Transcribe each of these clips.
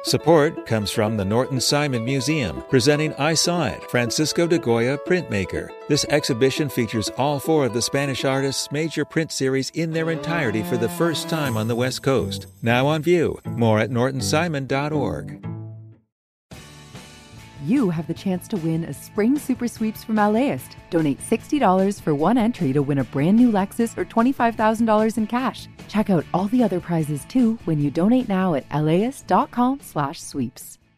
Support comes from the Norton Simon Museum, presenting I Saw It, Francisco de Goya Printmaker. This exhibition features all 4 of the Spanish artist's major print series in their entirety for the first time on the West Coast. Now on view. More at nortonsimon.org. You have the chance to win a Spring Super Sweeps from LAist. Donate $60 for one entry to win a brand new Lexus or $25,000 in cash. Check out all the other prizes too when you donate now at laist.com/sweeps.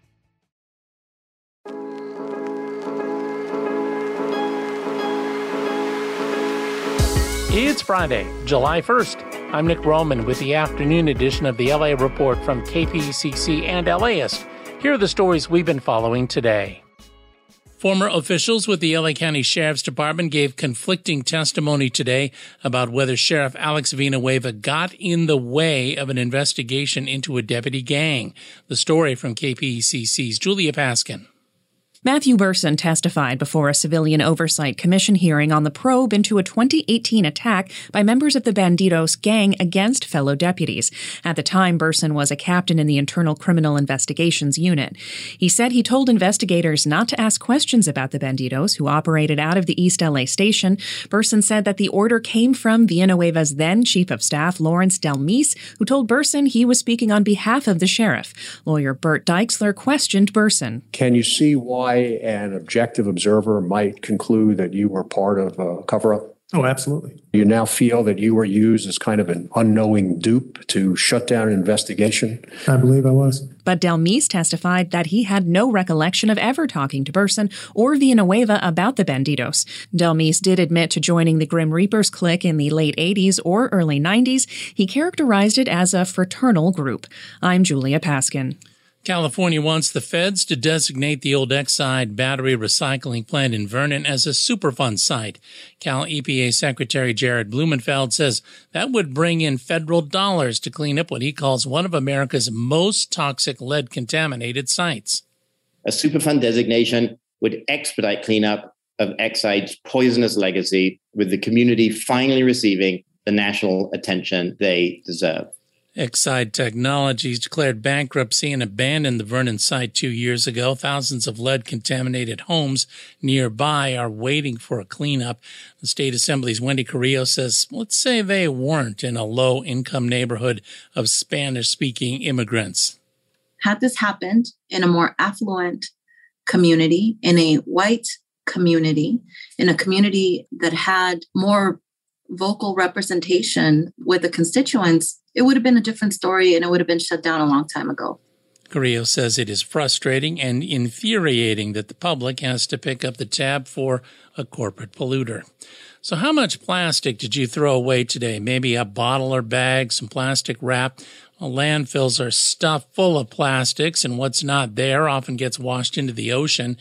It's Friday, July 1st. I'm Nick Roman with the afternoon edition of the LA Report from KPCC and LAist. Here are the stories we've been following today. Former officials with the LA County Sheriff's Department gave conflicting testimony today about whether Sheriff Alex Villanueva got in the way of an investigation into a deputy gang. The story from KPCC's Julia Paskin. Matthew Burson testified before a Civilian Oversight Commission hearing on the probe into a 2018 attack by members of the Bandidos gang against fellow deputies. At the time, Burson was a captain in the Internal Criminal Investigations Unit. He said he told investigators not to ask questions about the Bandidos, who operated out of the East LA station. Burson said that the order came from Villanueva's then Chief of Staff, Lawrence Delmise, who told Burson he was speaking on behalf of the sheriff. Lawyer Bert Deixler questioned Burson. Can you see why an objective observer might conclude that you were part of a cover-up? Oh, absolutely. You now feel that you were used as kind of an unknowing dupe to shut down an investigation? I believe I was. But Delmise testified that he had no recollection of ever talking to Burson or Villanueva about the Bandidos. Delmise did admit to joining the Grim Reapers clique in the late 80s or early 90s. He characterized it as a fraternal group. I'm Julia Paskin. California wants the feds to designate the old Exide battery recycling plant in Vernon as a Superfund site. Cal EPA Secretary Jared Blumenfeld says that would bring in federal dollars to clean up what he calls one of America's most toxic lead-contaminated sites. A Superfund designation would expedite cleanup of Exide's poisonous legacy, with the community finally receiving the national attention they deserve. Exide Technologies declared bankruptcy and abandoned the Vernon site 2 years ago. Thousands of lead-contaminated homes nearby are waiting for a cleanup. The State Assembly's Wendy Carrillo says, let's say they weren't in a low-income neighborhood of Spanish-speaking immigrants. Had this happened in a more affluent community, in a white community, in a community that had more vocal representation with the constituents, it would have been a different story and it would have been shut down a long time ago. Carrillo says it is frustrating and infuriating that the public has to pick up the tab for a corporate polluter. So how much plastic did you throw away today? Maybe a bottle or bag, some plastic wrap. Well, landfills are stuffed full of plastics, and what's not there often gets washed into the ocean.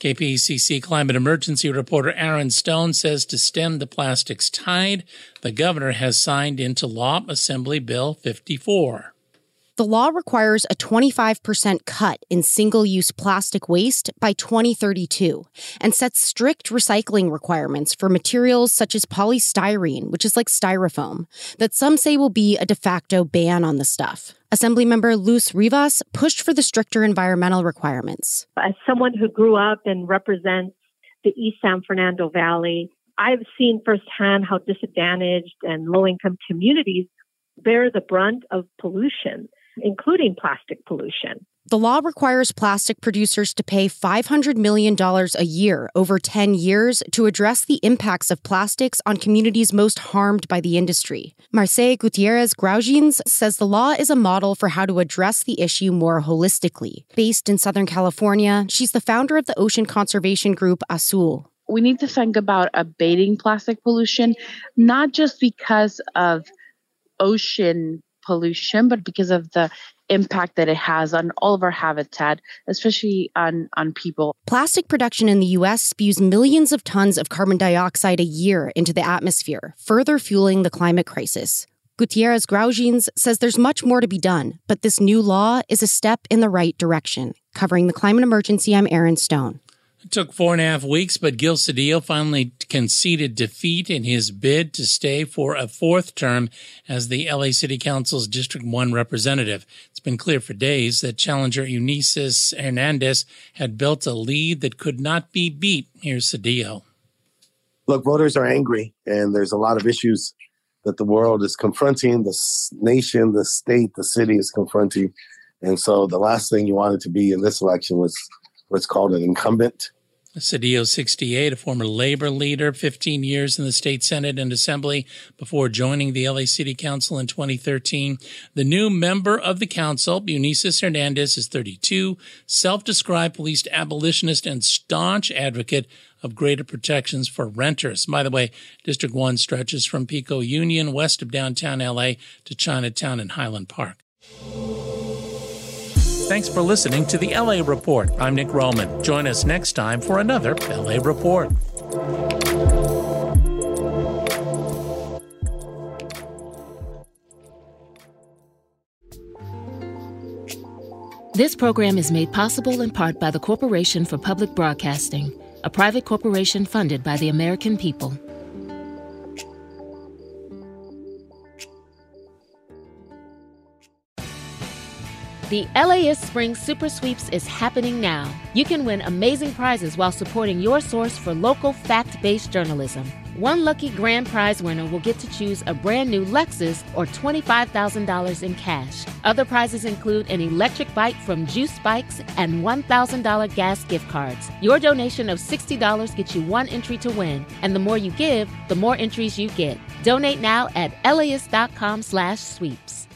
KPCC climate emergency reporter Aaron Stone says to stem the plastics tide, the governor has signed into law Assembly Bill 54. The law requires a 25% cut in single-use plastic waste by 2032 and sets strict recycling requirements for materials such as polystyrene, which is like styrofoam, that some say will be a de facto ban on the stuff. Assemblymember Luz Rivas pushed for the stricter environmental requirements. As someone who grew up and represents the East San Fernando Valley, I've seen firsthand how disadvantaged and low-income communities bear the brunt of pollution, including plastic pollution. The law requires plastic producers to pay $500 million a year over 10 years to address the impacts of plastics on communities most harmed by the industry. Marce Gutierrez Graujins says the law is a model for how to address the issue more holistically. Based in Southern California, she's the founder of the ocean conservation group Azul. We need to think about abating plastic pollution, not just because of ocean pollution, but because of the impact that it has on all of our habitat, especially on people. Plastic production in the U.S. spews millions of tons of carbon dioxide a year into the atmosphere, further fueling the climate crisis. Gutierrez Graujins says there's much more to be done, but this new law is a step in the right direction. Covering the climate emergency, I'm Aaron Stone. It took 4.5 weeks, but Gil Cedillo finally conceded defeat in his bid to stay for a fourth term as the LA City Council's District 1 representative. It's been clear for days that challenger Eunices Hernandez had built a lead that could not be beat. Here's Cedillo. Look, voters are angry, and there's a lot of issues that the world is confronting, the nation, the state, the city is confronting. And so the last thing you wanted to be in this election was what's called an incumbent. Cedillo, 68, a former labor leader, 15 years in the state Senate and Assembly before joining the LA City Council in 2013. The new member of the council, Eunices Hernandez, is 32, self-described police abolitionist and staunch advocate of greater protections for renters. By the way, District 1 stretches from Pico Union west of downtown LA to Chinatown and Highland Park. Thanks for listening to the LA Report. I'm Nick Roman. Join us next time for another LA Report. This program is made possible in part by the Corporation for Public Broadcasting, a private corporation funded by the American people. The LAist Spring Super Sweeps is happening now. You can win amazing prizes while supporting your source for local fact-based journalism. One lucky grand prize winner will get to choose a brand new Lexus or $25,000 in cash. Other prizes include an electric bike from Juice Bikes and $1,000 gas gift cards. Your donation of $60 gets you one entry to win, and the more you give, the more entries you get. Donate now at LAist.com/sweeps.